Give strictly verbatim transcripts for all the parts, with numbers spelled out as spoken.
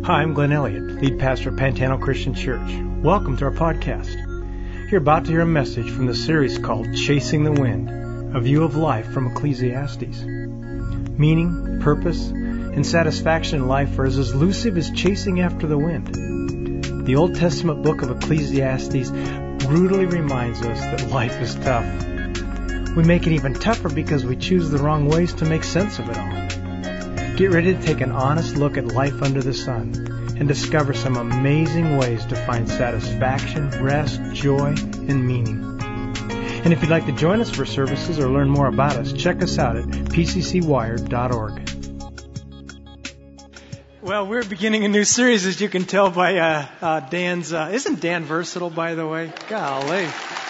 Hi, I'm Glenn Elliott, lead pastor of Pantano Christian Church. Welcome to our podcast. You're about to hear a message from the series called Chasing the Wind, a view of life from Ecclesiastes. Meaning, purpose, and satisfaction in life are as elusive as chasing after the wind. The Old Testament book of Ecclesiastes brutally reminds us that life is tough. We make it even tougher because we choose the wrong ways to make sense of it all. Get ready to take an honest look at life under the sun and discover some amazing ways to find satisfaction, rest, joy, and meaning. And if you'd like to join us for services or learn more about us, check us out at p c c wired dot org. Well, we're beginning a new series, as you can tell by uh, uh, Dan's... Uh, isn't Dan versatile, by the way? Golly.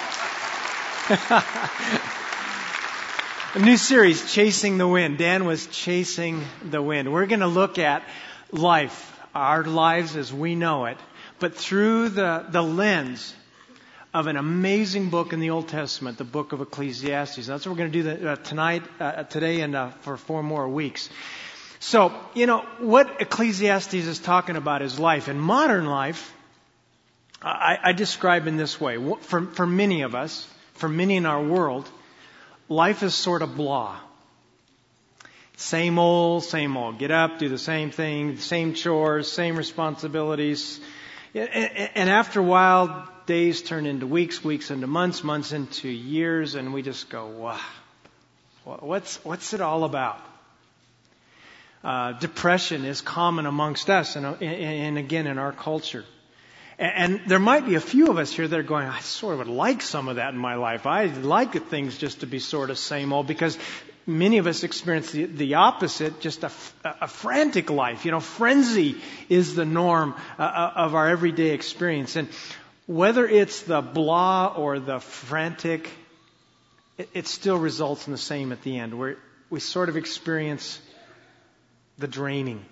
A new series, Chasing the Wind. Dan was chasing the wind. We're going to look at life, our lives as we know it, but through the, the lens of an amazing book in the Old Testament, the book of Ecclesiastes. That's what we're going to do the, uh, tonight, uh, today, and uh, for four more weeks. So, you know, what Ecclesiastes is talking about is life. In modern life, I, I describe in this way. For, for many of us, for many in our world, life is sort of blah. Same old, same old. Get up, do the same thing, same chores, same responsibilities. And after a while, days turn into weeks, weeks into months, months into years, and we just go, wow, what's, what's it all about? Uh, depression is common amongst us and, and again in our culture. And there might be a few of us here that are going, I sort of would like some of that in my life. I like things just to be sort of same old, because many of us experience the, the opposite, just a, a frantic life. You know, frenzy is the norm uh, of our everyday experience. And whether it's the blah or the frantic, it, it still results in the same at the end, where we sort of experience the draining,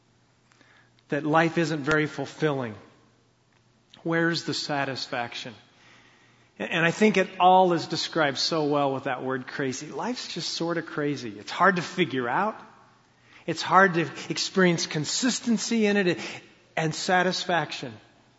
that life isn't very fulfilling. Where's the satisfaction? And I think it all is described so well with that word crazy. Life's just sort of crazy. It's hard to figure out. It's hard to experience consistency in it and satisfaction.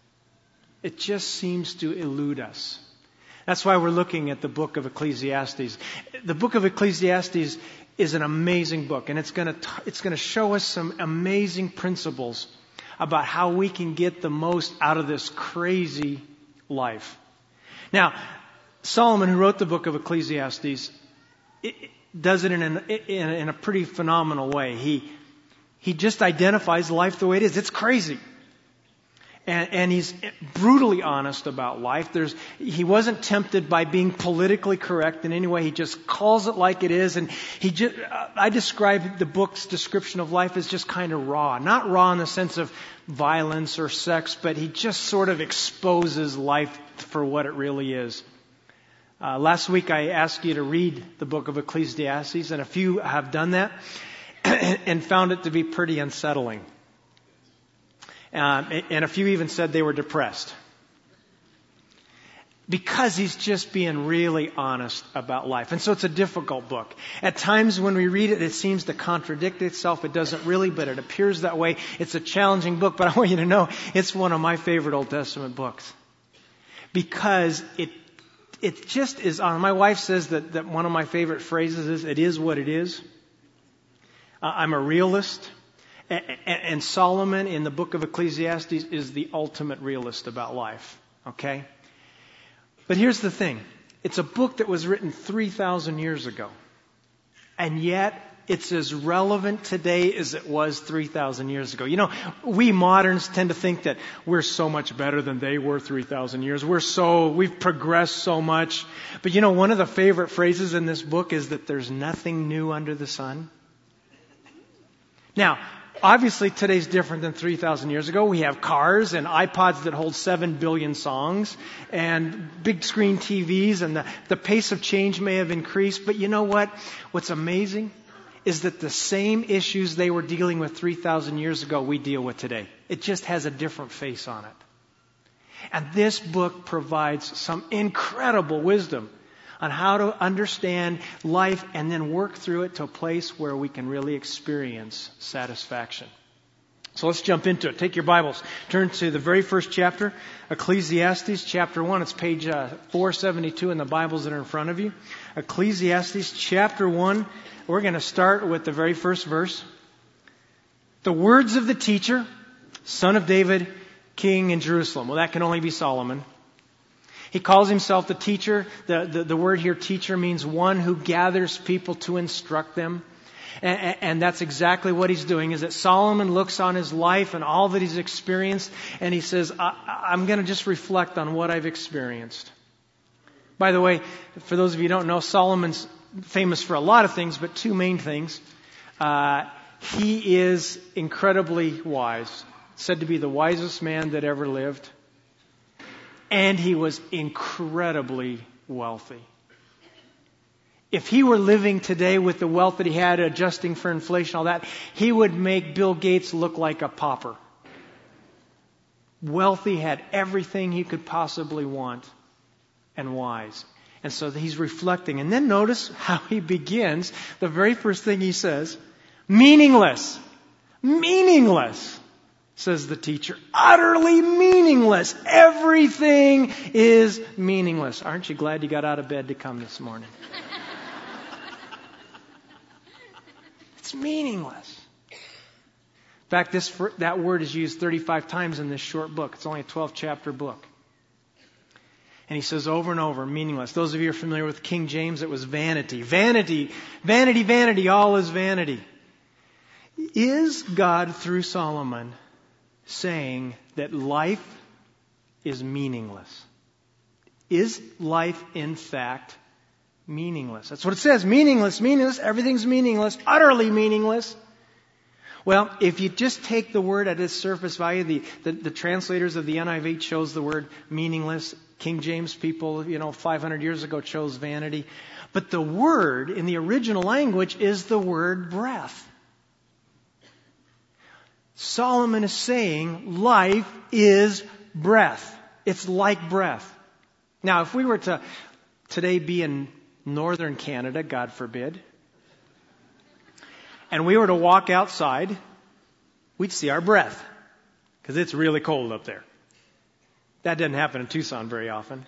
It just seems to elude us. That's why we're looking at the book of Ecclesiastes. The book of Ecclesiastes is an amazing book, and it's going to it's going to show us some amazing principles about how we can get the most out of this crazy life. Now, Solomon, who wrote the book of Ecclesiastes, it, does it in, an, in, in a pretty phenomenal way. He he just identifies life the way it is. It's crazy. And, and he's brutally honest about life. There's, he wasn't tempted by being politically correct in any way. He just calls it like it is. And he just, I describe the book's description of life as just kind of raw. Not raw in the sense of violence or sex, but he just sort of exposes life for what it really is. Uh, last week I asked you to read the book of Ecclesiastes, and a few have done that and found it to be pretty unsettling. Um, and a few even said they were depressed. Because he's just being really honest about life. And so it's a difficult book. At times when we read it, it seems to contradict itself. It doesn't really, but it appears that way. It's a challenging book, but I want you to know it's one of my favorite Old Testament books. Because it it just is on. My wife says that, that one of my favorite phrases is, it is what it is. Uh, I'm a realist. And Solomon in the book of Ecclesiastes is the ultimate realist about life. Okay? But here's the thing. It's a book that was written three thousand years ago. And yet, it's as relevant today as it was three thousand years ago. You know, we moderns tend to think that we're so much better than they were three thousand years. We're so, we've progressed so much. But you know, one of the favorite phrases in this book is that there's nothing new under the sun. Now, obviously, today's different than three thousand years ago. We have cars and iPods that hold seven billion songs and big screen T Vs, and the, the pace of change may have increased. But you know what? What's amazing is that the same issues they were dealing with three thousand years ago we deal with today. It just has a different face on it. And this book provides some incredible wisdom on how to understand life and then work through it to a place where we can really experience satisfaction. So let's jump into it. Take your Bibles. Turn to the very first chapter, Ecclesiastes chapter one. It's page uh, four seventy-two in the Bibles that are in front of you. Ecclesiastes chapter one. We're going to start with the very first verse. The words of the teacher, son of David, king in Jerusalem. Well, that can only be Solomon. He calls himself the teacher. The, the, the word here, teacher, means one who gathers people to instruct them. And, and that's exactly what he's doing, is that Solomon looks on his life and all that he's experienced, and he says, I, I'm going to just reflect on what I've experienced. By the way, for those of you who don't know, Solomon's famous for a lot of things, but two main things. Uh, he is incredibly wise, said to be the wisest man that ever lived. And he was incredibly wealthy. If he were living today with the wealth that he had, adjusting for inflation, all that, he would make Bill Gates look like a pauper. Wealthy, had everything he could possibly want, and wise. And so he's reflecting. And then notice how he begins. The very first thing he says, meaningless. Meaningless, says the teacher. Utterly meaningless. Everything is meaningless. Aren't you glad you got out of bed to come this morning? It's meaningless. In fact, this that word is used thirty-five times in this short book. It's only a twelve chapter book. And he says over and over, meaningless. Those of you who are familiar with King James, it was vanity. Vanity, vanity, vanity, all is vanity. Is God, through Solomon, saying that life is meaningless? Is life, in fact, meaningless? That's what it says. Meaningless, meaningless. Everything's meaningless. Utterly meaningless. Well, if you just take the word at its surface value, the, the, the translators of the N I V chose the word meaningless. King James people, you know, five hundred years ago chose vanity. But the word in the original language is the word breath. Solomon is saying life is breath. It's like breath. Now, if we were to today be in northern Canada, God forbid, and we were to walk outside, we'd see our breath, because it's really cold up there. That doesn't happen in Tucson very often.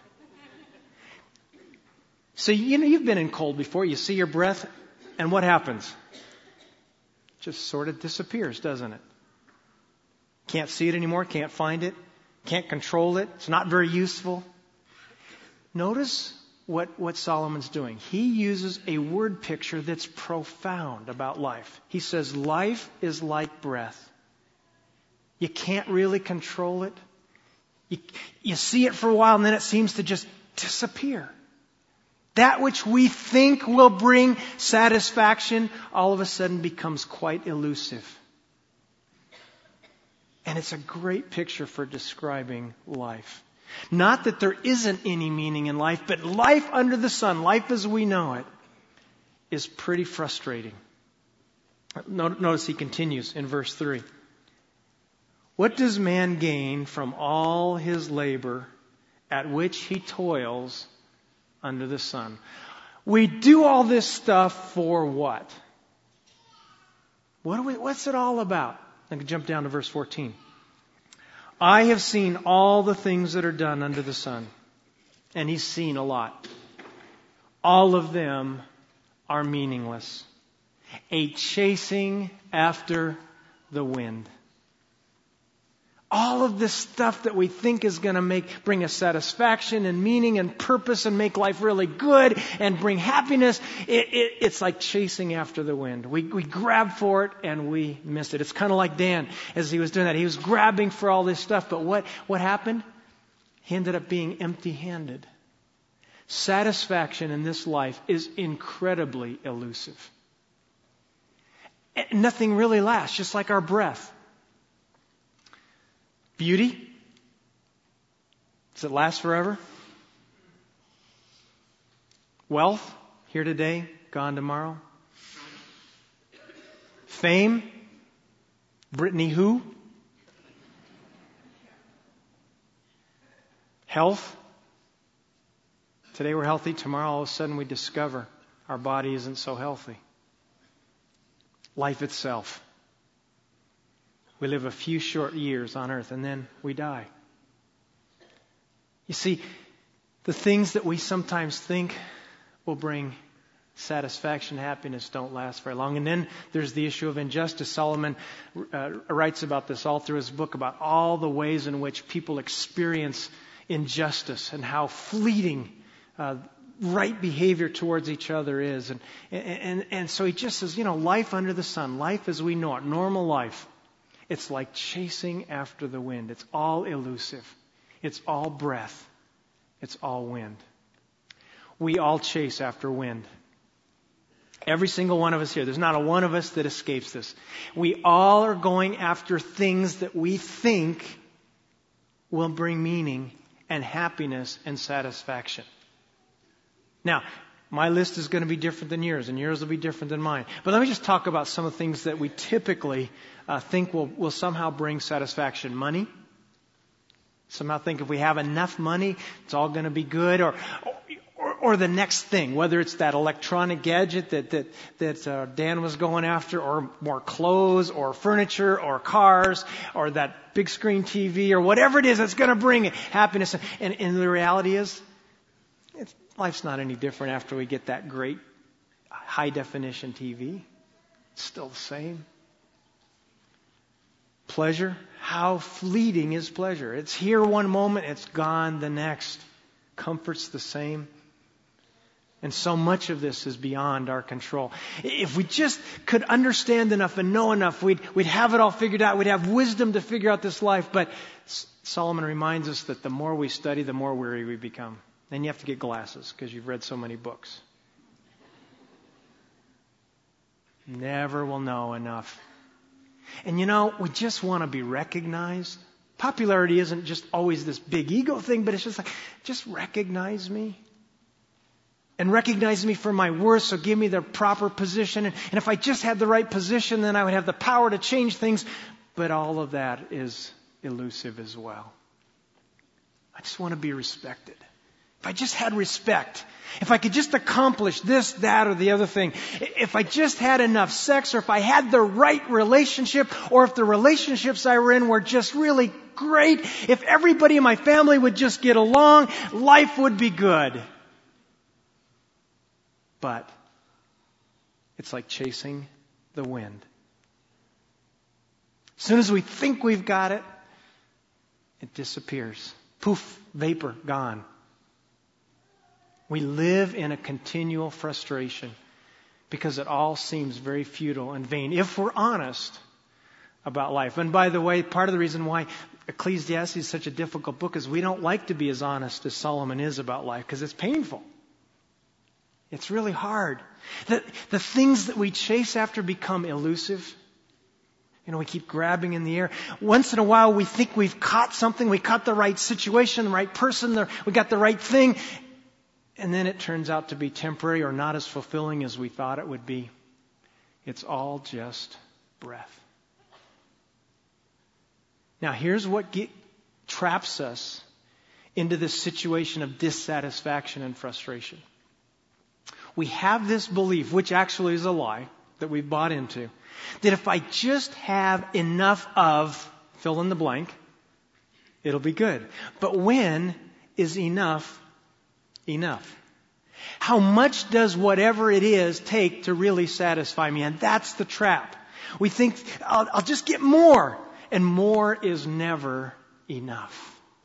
So, you know, you've been in cold before. You see your breath, and what happens? It just sort of disappears, doesn't it? Can't see it anymore, can't find it, can't control it. It's not very useful. Notice what, what Solomon's doing. He uses a word picture that's profound about life. He says, life is like breath. You can't really control it. You, you see it for a while and then it seems to just disappear. That which we think will bring satisfaction all of a sudden becomes quite elusive. And it's a great picture for describing life. Not that there isn't any meaning in life, but life under the sun, life as we know it, is pretty frustrating. Notice he continues in verse three. What does man gain from all his labor at which he toils under the sun? We do all this stuff for what? What do we, what's it all about? I can jump down to verse fourteen. I have seen all the things that are done under the sun. And he's seen a lot. All of them are meaningless. A chasing after the wind. All of this stuff that we think is going to make, bring us satisfaction and meaning and purpose and make life really good and bring happiness, it, it, it's like chasing after the wind. We, we grab for it and we miss it. It's kind of like Dan as he was doing that. He was grabbing for all this stuff, but what, what happened? He ended up being empty-handed. Satisfaction in this life is incredibly elusive. And nothing really lasts, just like our breath. Beauty? Does it last forever? Wealth? Here today, gone tomorrow? Fame? Brittany who? Health? Today we're healthy, tomorrow all of a sudden we discover our body isn't so healthy. Life itself. We live a few short years on earth and then we die. You see, the things that we sometimes think will bring satisfaction, happiness don't last very long. And then there's the issue of injustice. Solomon uh, writes about this all through his book, about all the ways in which people experience injustice and how fleeting uh, right behavior towards each other is. And, and, and so he just says, you know, life under the sun, life as we know it, normal life, it's like chasing after the wind. It's all elusive. It's all breath. It's all wind. We all chase after wind. Every single one of us here. There's not a one of us that escapes this. We all are going after things that we think will bring meaning and happiness and satisfaction. Now, my list is going to be different than yours, and yours will be different than mine. But let me just talk about some of the things that we typically uh, think will, will somehow bring satisfaction. Money. Somehow think if we have enough money, it's all going to be good. Or, or, or the next thing, whether it's that electronic gadget that that that uh, Dan was going after, or more clothes, or furniture, or cars, or that big screen T V, or whatever it is that's going to bring happiness. And, and the reality is, it's, life's not any different after we get that great high definition T V. It's still the same. Pleasure. How fleeting is pleasure? It's here one moment, it's gone the next. Comfort's the same. And so much of this is beyond our control. If we just could understand enough and know enough, we'd, we'd have it all figured out. We'd have wisdom to figure out this life. But Solomon reminds us that the more we study, the more weary we become. Then you have to get glasses because you've read so many books. Never will know enough. And you know, we just want to be recognized. Popularity isn't just always this big ego thing, but it's just like, just recognize me. And recognize me for my worth, so give me the proper position. And, and if I just had the right position, then I would have the power to change things. But all of that is elusive as well. I just want to be respected. If I just had respect, if I could just accomplish this, that, or the other thing, if I just had enough sex, or if I had the right relationship, or if the relationships I were in were just really great, if everybody in my family would just get along, life would be good. But it's like chasing the wind. As soon as we think we've got it, it disappears. Poof, vapor, gone. We live in a continual frustration because it all seems very futile and vain, if we're honest about life. And by the way, part of the reason why Ecclesiastes is such a difficult book is we don't like to be as honest as Solomon is about life because it's painful. It's really hard. The, the things that we chase after become elusive. You know, we keep grabbing in the air. Once in a while, we think we've caught something. We caught the right situation, the right person, the, we got the right thing. And then it turns out to be temporary or not as fulfilling as we thought it would be. It's all just breath. Now, here's what get, traps us into this situation of dissatisfaction and frustration. We have this belief, which actually is a lie, that we've bought into, that if I just have enough of, fill in the blank, it'll be good. But when is enough enough? How much does whatever it is take to really satisfy me? And that's the trap. We think, I'll, I'll just get more. And more is never enough.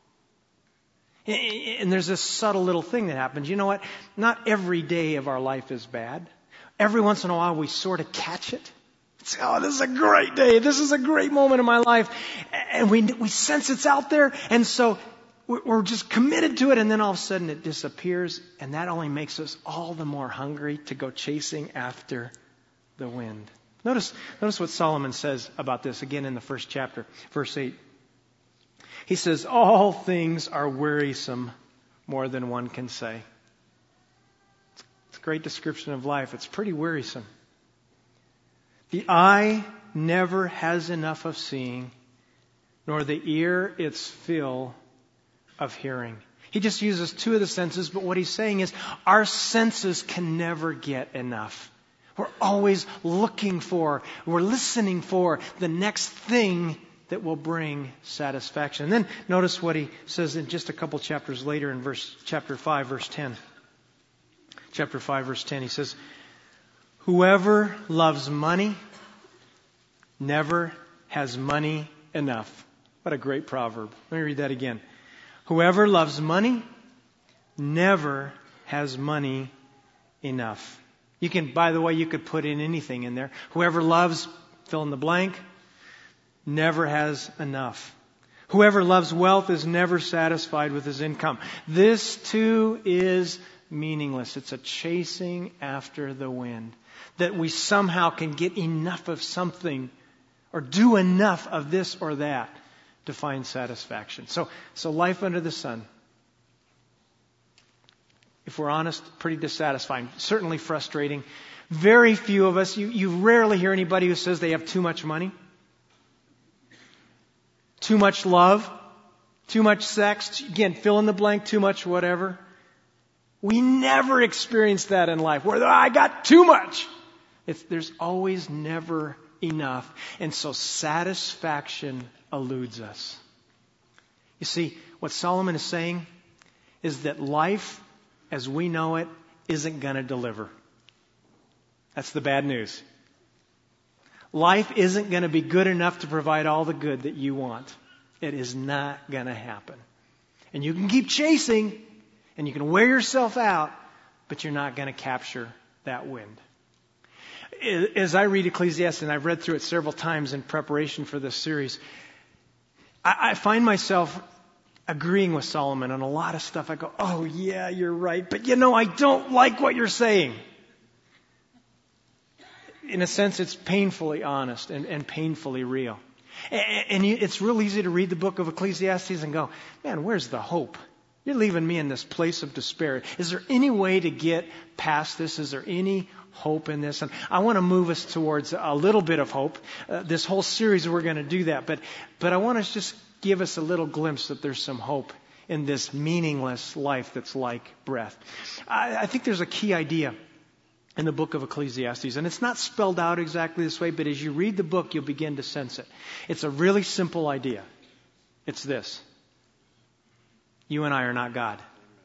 And there's this subtle little thing that happens. You know what? Not every day of our life is bad. Every once in a while we sort of catch it. It's, oh, this is a great day. This is a great moment in my life. And we, we sense it's out there. And so we're just committed to it, and then all of a sudden it disappears, and that only makes us all the more hungry to go chasing after the wind. Notice, notice what Solomon says about this again in the first chapter, verse eight. He says, all things are wearisome more than one can say. It's a great description of life. It's pretty wearisome. The eye never has enough of seeing, nor the ear its fill of hearing. He just uses two of the senses, but what he's saying is our senses can never get enough. We're always looking for, we're listening for the next thing that will bring satisfaction. And then notice what he says in just a couple chapters later in verse chapter five, verse ten. Chapter five, verse ten, he says, whoever loves money never has money enough. What a great proverb. Let me read that again. Whoever loves money never has money enough. You can, by the way, you could put in anything in there. Whoever loves, fill in the blank, never has enough. Whoever loves wealth is never satisfied with his income. This too is meaningless. It's a chasing after the wind. That we somehow can get enough of something or do enough of this or that to find satisfaction. So, so life under the sun, if we're honest, pretty dissatisfying. Certainly frustrating. Very few of us, you, you rarely hear anybody who says they have too much money, too much love, too much sex. Again, fill in the blank, too much whatever. We never experience that in life where I got too much. It's, there's always never enough. And so satisfaction eludes us. You see, what Solomon is saying is that life as we know it isn't going to deliver. That's the bad news. Life isn't going to be good enough to provide all the good that you want. It is not going to happen. And you can keep chasing and you can wear yourself out, but you're not going to capture that wind. As I read Ecclesiastes, and I've read through it several times in preparation for this series, I, I find myself agreeing with Solomon on a lot of stuff. I go, oh yeah, you're right, but you know, I don't like what you're saying. In a sense, it's painfully honest and, and painfully real. And, and you, it's real easy to read the book of Ecclesiastes and go, man, where's the hope? You're leaving me in this place of despair. Is there any way to get past this? Is there any hope in this? And I want to move us towards a little bit of hope. Uh, this whole series we're going to do that. But but I want to just give us a little glimpse that there's some hope in this meaningless life that's like breath. I, I think there's a key idea in the book of Ecclesiastes. And it's not spelled out exactly this way, but as you read the book, you'll begin to sense it. It's a really simple idea. It's this. You and I are not God.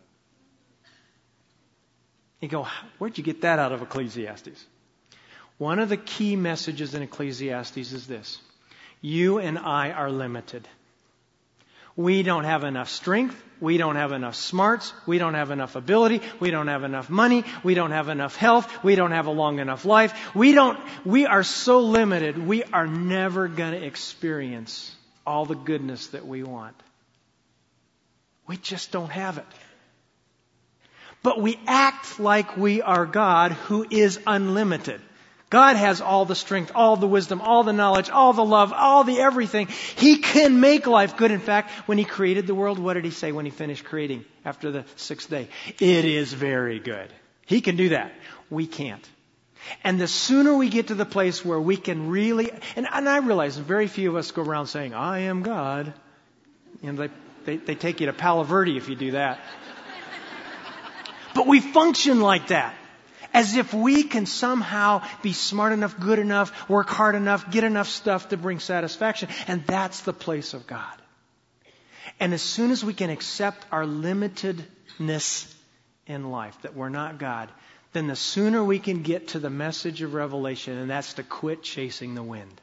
You go, where'd you get that out of Ecclesiastes? One of the key messages in Ecclesiastes is this. You and I are limited. We don't have enough strength. We don't have enough smarts. We don't have enough ability. We don't have enough money. We don't have enough health. We don't have a long enough life. We don't, we are so limited. We are never going to experience all the goodness that we want. We just don't have it. But we act like we are God who is unlimited. God has all the strength, all the wisdom, all the knowledge, all the love, all the everything. He can make life good. In fact, when He created the world, what did He say when He finished creating after the sixth day? It is very good. He can do that. We can't. And the sooner we get to the place where we can really, and, and I realize very few of us go around saying, I am God. And they, they, they take you to Palo Verde if you do that. But we function like that. As if we can somehow be smart enough, good enough, work hard enough, get enough stuff to bring satisfaction. And that's the place of God. And as soon as we can accept our limitedness in life, that we're not God, then the sooner we can get to the message of Revelation, and that's to quit chasing the wind.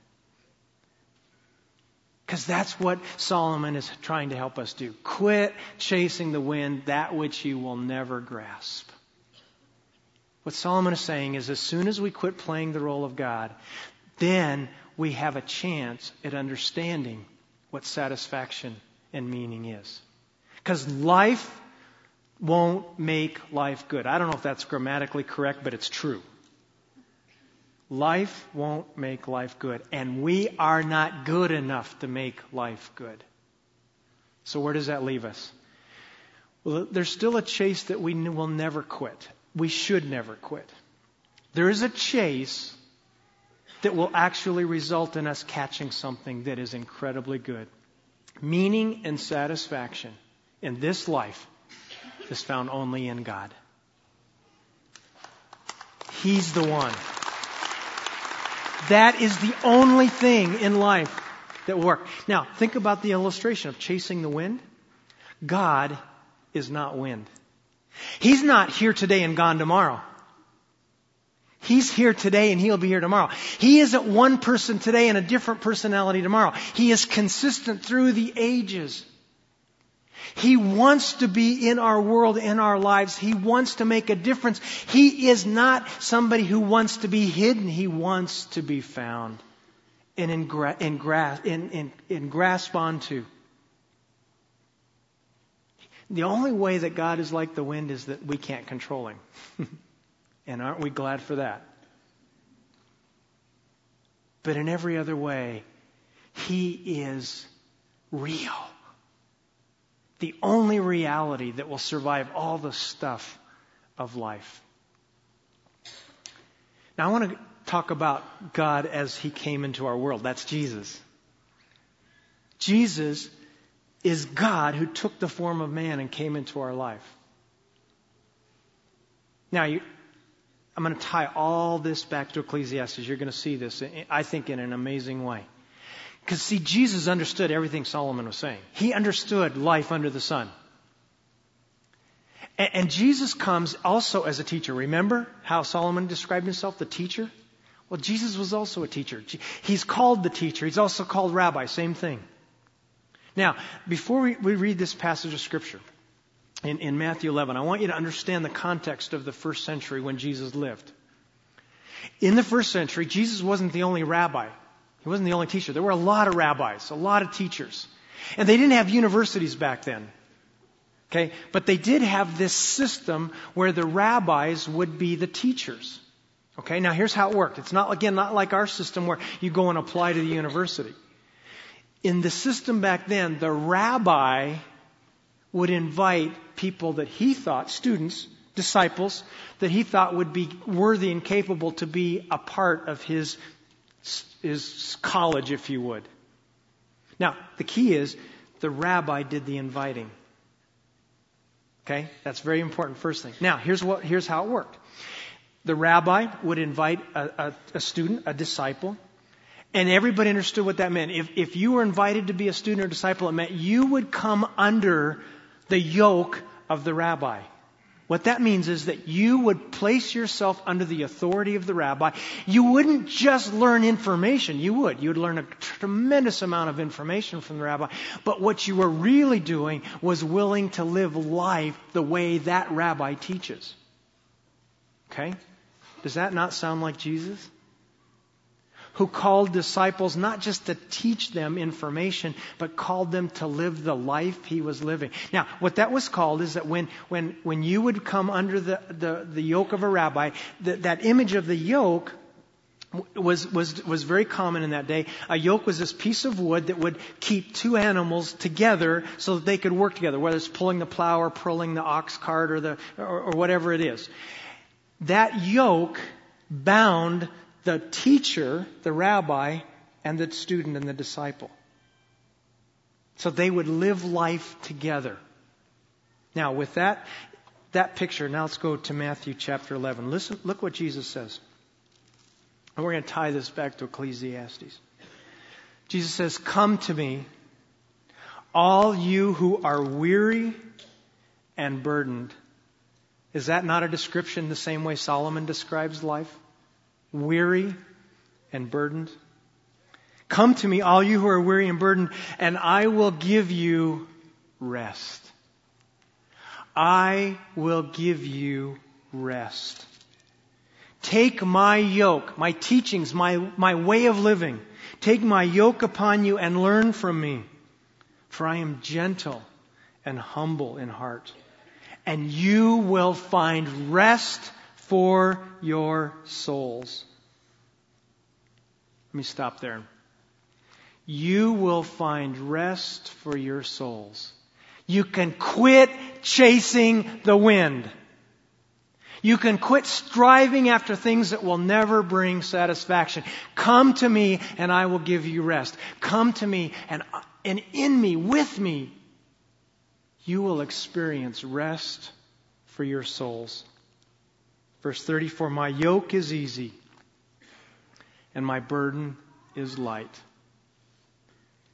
Because that's what Solomon is trying to help us do. Quit chasing the wind, that which you will never grasp. What Solomon is saying is as soon as we quit playing the role of God, then we have a chance at understanding what satisfaction and meaning is. Because life won't make life good. I don't know if that's grammatically correct, but it's true. Life won't make life good. And we are not good enough to make life good. So where does that leave us? Well, there's still a chase that we will never quit. We should never quit. There is a chase that will actually result in us catching something that is incredibly good. Meaning and satisfaction in this life is found only in God. He's the one. That is the only thing in life that will work. Now, think about the illustration of chasing the wind. God is not wind. He's not here today and gone tomorrow. He's here today and He'll be here tomorrow. He isn't one person today and a different personality tomorrow. He is consistent through the ages. He wants to be in our world, in our lives. He wants to make a difference. He is not somebody who wants to be hidden. He wants to be found and in, gra- in, gra- in, in, in grasp onto. The only way that God is like the wind is that we can't control Him. And aren't we glad for that? But in every other way, He is real. The only reality that will survive all the stuff of life. Now I want to talk about God as He came into our world. That's Jesus. Jesus is God who took the form of man and came into our life. Now, you, I'm going to tie all this back to Ecclesiastes. You're going to see this, I think, in an amazing way. Because, see, Jesus understood everything Solomon was saying. He understood life under the sun. And, and Jesus comes also as a teacher. Remember how Solomon described himself, the teacher? Well, Jesus was also a teacher. He's called the teacher. He's also called rabbi. Same thing. Now, before we, we read this passage of Scripture in, in Matthew eleven, I want you to understand the context of the first century when Jesus lived. In the first century, Jesus wasn't the only rabbi. He wasn't the only teacher. There were a lot of rabbis, a lot of teachers. And they didn't have universities back then. Okay? But they did have this system where the rabbis would be the teachers. Okay? Now here's how it worked. It's not, again, not like our system where you go and apply to the university. In the system back then, the rabbi would invite people that he thought, students, disciples, that he thought would be worthy and capable to be a part of his, his college, if you would. Now, the key is the rabbi did the inviting. Okay? That's very important, first thing. Now, here's what, here's how it worked. The rabbi would invite a, a, a student, a disciple, and everybody understood what that meant. If, if you were invited to be a student or disciple, it meant you would come under the yoke of the rabbi. What that means is that you would place yourself under the authority of the rabbi. You wouldn't just learn information. You would. You would learn a tremendous amount of information from the rabbi. But what you were really doing was willing to live life the way that rabbi teaches. Okay? Does that not sound like Jesus? Who called disciples not just to teach them information, but called them to live the life He was living. Now, what that was called is that when when when you would come under the, the, the yoke of a rabbi, that, that image of the yoke was, was, was very common in that day. A yoke was this piece of wood that would keep two animals together so that they could work together, whether it's pulling the plow or pulling the ox cart or, the, or, or whatever it is. That yoke bound the teacher, the rabbi, and the student and the disciple. So they would live life together. Now, with that, that picture, now let's go to Matthew chapter eleven. Listen, look what Jesus says. And we're going to tie this back to Ecclesiastes. Jesus says, "Come to me, all you who are weary and burdened." Is that not a description the same way Solomon describes life? Weary and burdened. "Come to me, all you who are weary and burdened, and I will give you rest." I will give you rest. Take my yoke, my teachings, my, my way of living. Take my yoke upon you and learn from me. For I am gentle and humble in heart. And you will find rest for your souls. Let me stop there. You will find rest for your souls. You can quit chasing the wind. You can quit striving after things that will never bring satisfaction. Come to me and I will give you rest. Come to me and, and in me, with me, you will experience rest for your souls. Verse thirty-four, "My yoke is easy and my burden is light."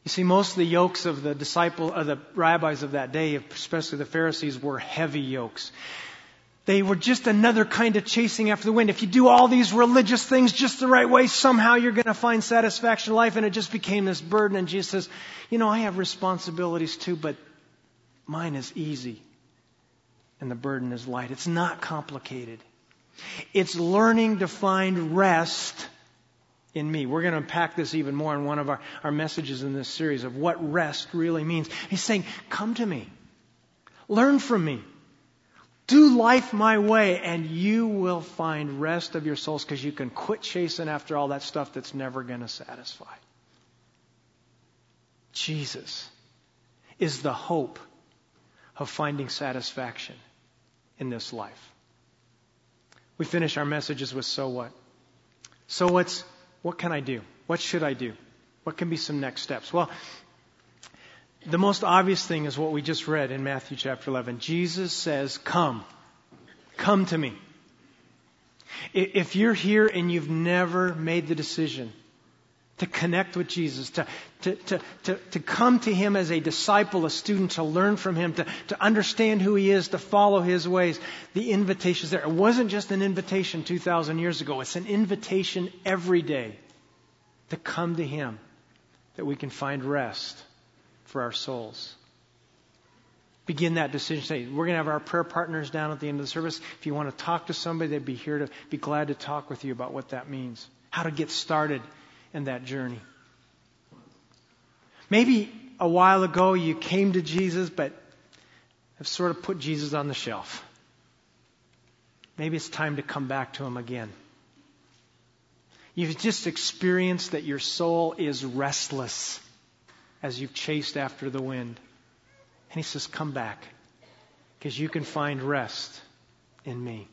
You see, most of the yokes of the disciple, of the rabbis of that day, especially the Pharisees, were heavy yokes. They were just another kind of chasing after the wind. If you do all these religious things just the right way, somehow you're going to find satisfaction in life. And it just became this burden. And Jesus says, you know, I have responsibilities too, but mine is easy. And the burden is light. It's not complicated. It's learning to find rest in me. We're going to unpack this even more in one of our, our messages in this series of what rest really means. He's saying, come to me. Learn from me. Do life my way, and you will find rest of your souls, because you can quit chasing after all that stuff that's never going to satisfy. Jesus is the hope of finding satisfaction in this life. We finish our messages with so what? So what's What can I do? What should I do? What can be some next steps? Well, the most obvious thing is what we just read in Matthew chapter eleven. Jesus says, come. Come to me. If you're here and you've never made the decision to connect with Jesus, to, to, to, to, to come to Him as a disciple, a student, to learn from Him, to, to understand who He is, to follow His ways, the invitation is there. It wasn't just an invitation two thousand years ago. It's an invitation every day to come to Him, that we can find rest for our souls. Begin that decision today. We're going to have our prayer partners down at the end of the service. If you want to talk to somebody, they'd be here to be glad to talk with you about what that means, how to get started in that journey. Maybe a while ago you came to Jesus, but have sort of put Jesus on the shelf. Maybe it's time to come back to Him again. You've just experienced that your soul is restless as you've chased after the wind. And He says, come back, because you can find rest in me.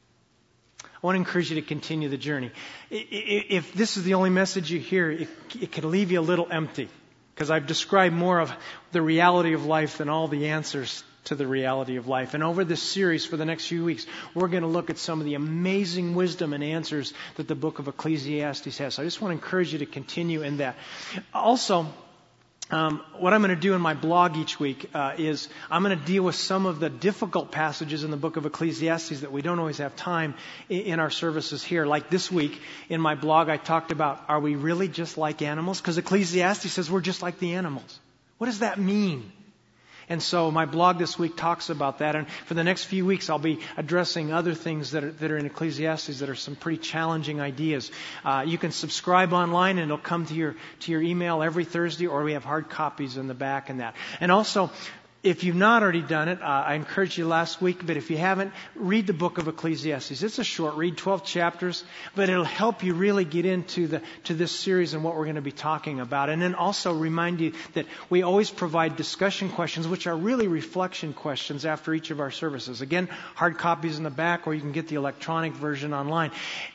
I want to encourage you to continue the journey. If this is the only message you hear, it, it can leave you a little empty, because I've described more of the reality of life than all the answers to the reality of life. And over this series for the next few weeks, we're going to look at some of the amazing wisdom and answers that the book of Ecclesiastes has. So I just want to encourage you to continue in that. Also, Um, what I'm going to do in my blog each week uh, is I'm going to deal with some of the difficult passages in the book of Ecclesiastes that we don't always have time in, in our services here. Like this week in my blog, I talked about, are we really just like animals? Because Ecclesiastes says we're just like the animals. What does that mean? And so my blog this week talks about that. And for the next few weeks, I'll be addressing other things that are, that are in Ecclesiastes that are some pretty challenging ideas. Uh, you can subscribe online and it'll come to your, to your email every Thursday, or we have hard copies in the back and that. And also, if you've not already done it, uh, I encouraged you last week, but if you haven't, read the book of Ecclesiastes. It's a short read, twelve chapters, but it'll help you really get into the to this series and what we're going to be talking about. And then also remind you that we always provide discussion questions, which are really reflection questions after each of our services. Again, hard copies in the back, or you can get the electronic version online.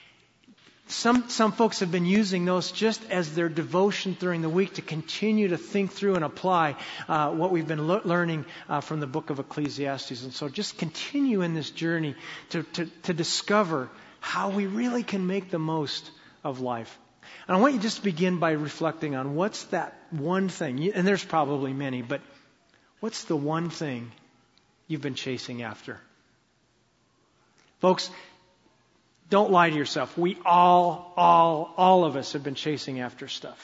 Some some folks have been using those just as their devotion during the week to continue to think through and apply uh, what we've been lo- learning uh, from the book of Ecclesiastes. And so just continue in this journey to, to, to discover how we really can make the most of life. And I want you just to begin by reflecting on what's that one thing, and there's probably many, but what's the one thing you've been chasing after? Folks, don't lie to yourself. We all, all, all of us have been chasing after stuff.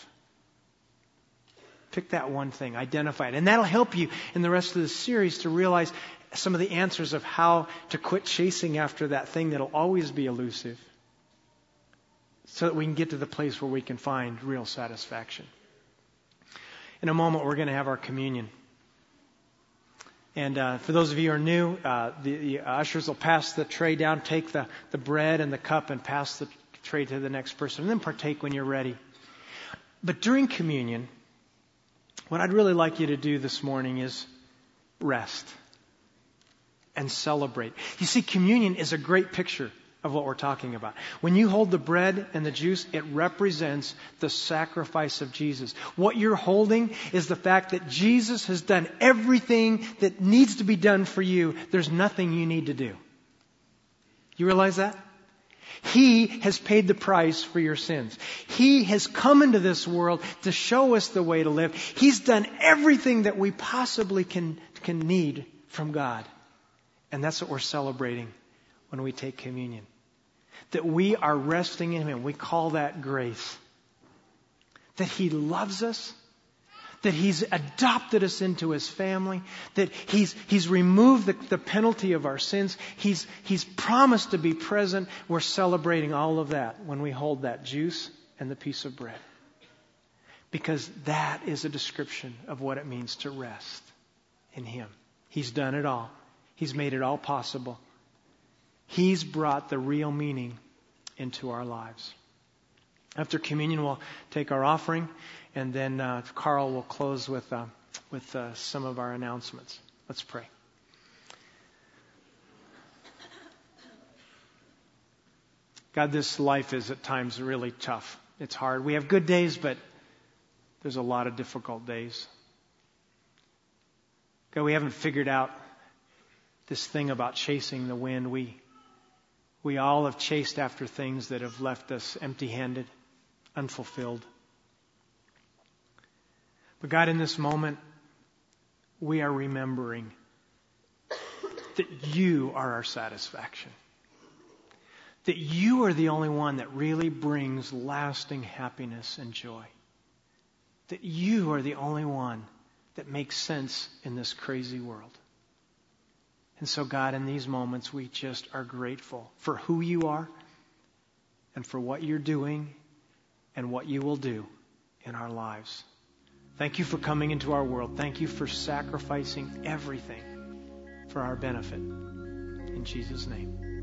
Pick that one thing, identify it. And that'll help you in the rest of the series to realize some of the answers of how to quit chasing after that thing that'll always be elusive, so that we can get to the place where we can find real satisfaction. In a moment, we're going to have our communion. And uh, for those of you who are new, uh, the, the ushers will pass the tray down, take the, the bread and the cup and pass the tray to the next person, and then partake when you're ready. But during communion, what I'd really like you to do this morning is rest and celebrate. You see, communion is a great picture of what we're talking about. When you hold the bread and the juice, it represents the sacrifice of Jesus. What you're holding is the fact that Jesus has done everything that needs to be done for you. There's nothing you need to do. You realize that? He has paid the price for your sins. He has come into this world to show us the way to live. He's done everything that we possibly can, can need from God. And that's what we're celebrating when we take communion. That we are resting in Him. We call that grace. That He loves us. That He's adopted us into His family. That He's, he's removed the, the penalty of our sins. He's, he's promised to be present. We're celebrating all of that when we hold that juice and the piece of bread. Because that is a description of what it means to rest in Him. He's done it all. He's made it all possible. He's brought the real meaning into our lives. After communion, we'll take our offering, and then uh, Carl will close with uh, with uh, some of our announcements. Let's pray. God, this life is at times really tough. It's hard. We have good days, but there's a lot of difficult days. God, we haven't figured out this thing about chasing the wind. We we all have chased after things that have left us empty-handed, unfulfilled. But God, in this moment, we are remembering that You are our satisfaction. That You are the only one that really brings lasting happiness and joy. That You are the only one that makes sense in this crazy world. And so, God, in these moments, we just are grateful for who You are and for what You're doing and what You will do in our lives. Thank You for coming into our world. Thank You for sacrificing everything for our benefit. In Jesus' name.